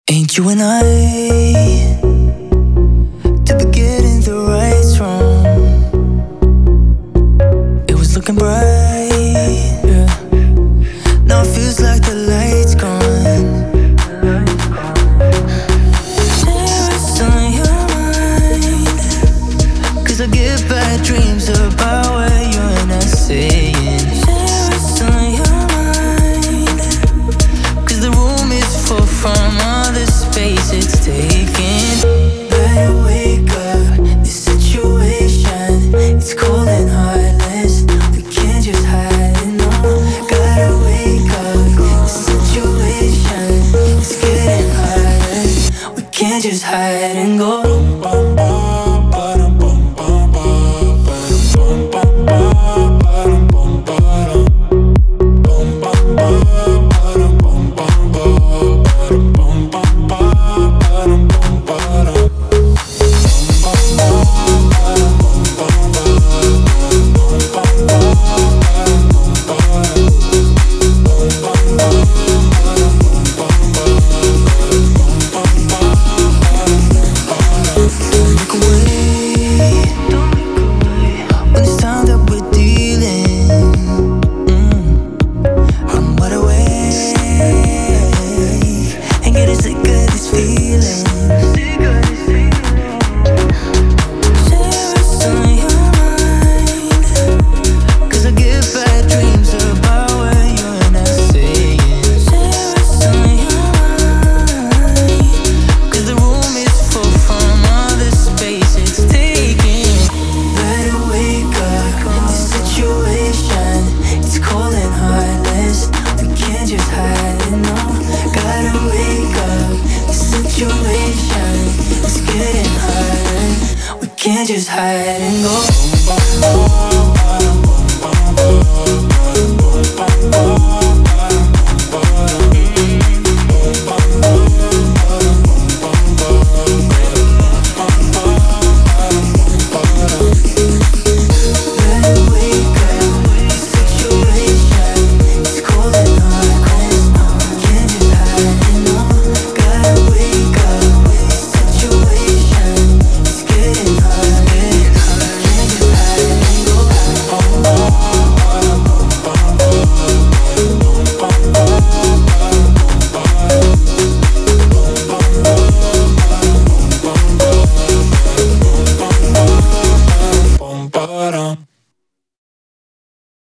Ain't you and I to be getting the right from? It was looking bright, yeah. Now it feels like the light's gone. Say what's on your mind, 'cause I get bad dreams about what you and I saying. Say what's on your mind, 'cause the room is full from all the space it's taking. Better wake up, this situation, it's cold and heartless. We can't just hide it, no. Gotta wake up, this situation, it's getting harder. We can't just hide and go. Can't just hide.